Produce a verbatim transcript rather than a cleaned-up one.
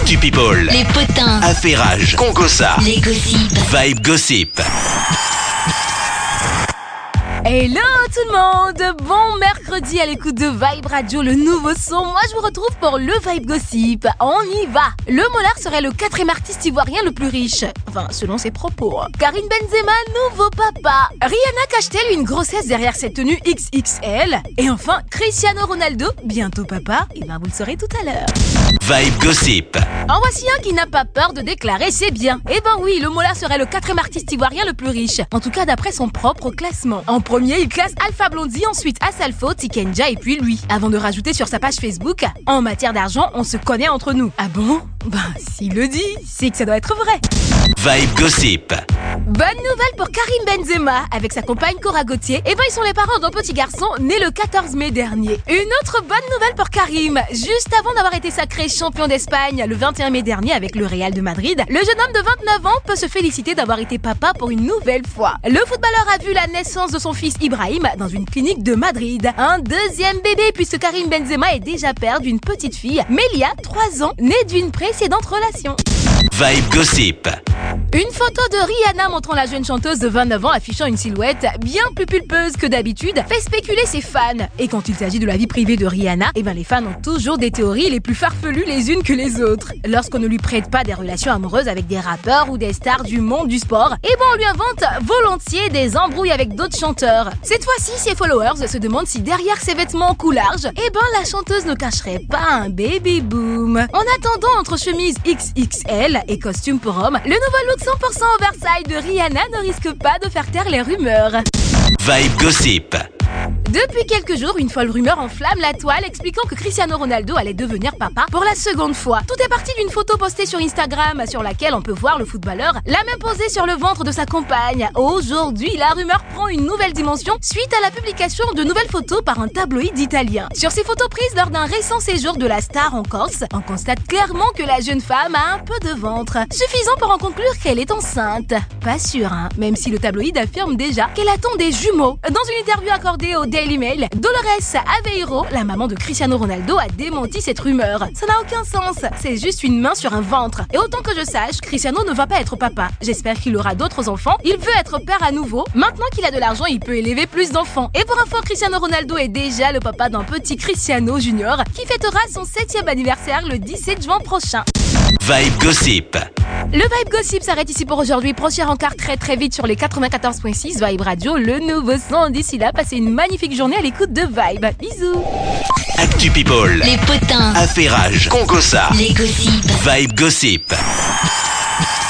Actu People. Les potins. Affairage. Congossa. Les gossips. Vibe Gossip. Hello tout le monde, bon mercredi à l'écoute de Vibe Radio, le nouveau son. Moi je vous retrouve pour le Vibe Gossip. On y va. Le Mollard serait le quatrième artiste ivoirien le plus riche. Enfin, selon ses propos. Karim Benzema, nouveau papa. Rihanna cache-t-elle une grossesse derrière cette tenue X X L? Et enfin, Cristiano Ronaldo, bientôt papa. Et ben vous le saurez tout à l'heure. Vibe Gossip. En voici un qui n'a pas peur de déclarer c'est bien. Eh ben oui, le Mollard serait le quatrième artiste ivoirien le plus riche. En tout cas d'après son propre classement. En premier, il classe Alpha Blondy, ensuite Asalfo, Tikenja et puis lui. Avant de rajouter sur sa page Facebook, en matière d'argent, on se connaît entre nous. Ah bon? Ben, s'il le dit, c'est que ça doit être vrai. Vibe Gossip. Bonne nouvelle pour Karim Benzema. Avec sa compagne Cora Gauthier, eh ben ils sont les parents d'un petit garçon né le quatorze mai dernier. Une autre bonne nouvelle pour Karim. Juste avant d'avoir été sacré champion d'Espagne le vingt et un mai dernier avec le Real de Madrid, le jeune homme de vingt-neuf ans peut se féliciter d'avoir été papa pour une nouvelle fois. Le footballeur a vu la naissance de son fils Ibrahim dans une clinique de Madrid. Un deuxième bébé puisque Karim Benzema est déjà père d'une petite fille, Melia, trois ans, née d'une précédente relation. Vibe Gossip. Une photo de Rihanna montrant la jeune chanteuse de vingt-neuf ans affichant une silhouette bien plus pulpeuse que d'habitude fait spéculer ses fans. Et quand il s'agit de la vie privée de Rihanna, eh ben les fans ont toujours des théories les plus farfelues les unes que les autres. Lorsqu'on ne lui prête pas des relations amoureuses avec des rappeurs ou des stars du monde du sport, eh ben on lui invente volontiers des embrouilles avec d'autres chanteurs. Cette fois-ci, ses followers se demandent si derrière ses vêtements en cou large, eh ben la chanteuse ne cacherait pas un baby boom. En attendant, entre chemise X X L et costume pour homme, le nouveau look cent pour cent oversize de Rihanna ne risque pas de faire taire les rumeurs. Vibe Gossip. Depuis quelques jours, une folle rumeur enflamme la toile expliquant que Cristiano Ronaldo allait devenir papa pour la seconde fois. Tout est parti d'une photo postée sur Instagram sur laquelle on peut voir le footballeur la main posée sur le ventre de sa compagne. Aujourd'hui, la rumeur prend une nouvelle dimension suite à la publication de nouvelles photos par un tabloïd italien. Sur ces photos prises lors d'un récent séjour de la star en Corse, on constate clairement que la jeune femme a un peu de ventre, suffisant pour en conclure qu'elle est enceinte. Pas sûr, hein, même si le tabloïd affirme déjà qu'elle attend des jumeaux. Dans une interview accordée au Daily Mail, Dolores Aveiro, la maman de Cristiano Ronaldo, a démenti cette rumeur. Ça n'a aucun sens, c'est juste une main sur un ventre. Et autant que je sache, Cristiano ne va pas être papa. J'espère qu'il aura d'autres enfants. Il veut être père à nouveau. Maintenant qu'il a de l'argent, il peut élever plus d'enfants. Et pour info, Cristiano Ronaldo est déjà le papa d'un petit Cristiano Junior qui fêtera son septième anniversaire le dix-sept juin prochain. Vibe Gossip. Le Vibe Gossip s'arrête ici pour aujourd'hui. Prochain rencard très très vite sur les quatre-vingt-quatorze virgule six Vibe Radio, le nouveau son. D'ici là, passez une magnifique journée à l'écoute de Vibe. Bisous. Actu People. Les potins. Affairage. Congossa. Les gossips. Vibe Gossip.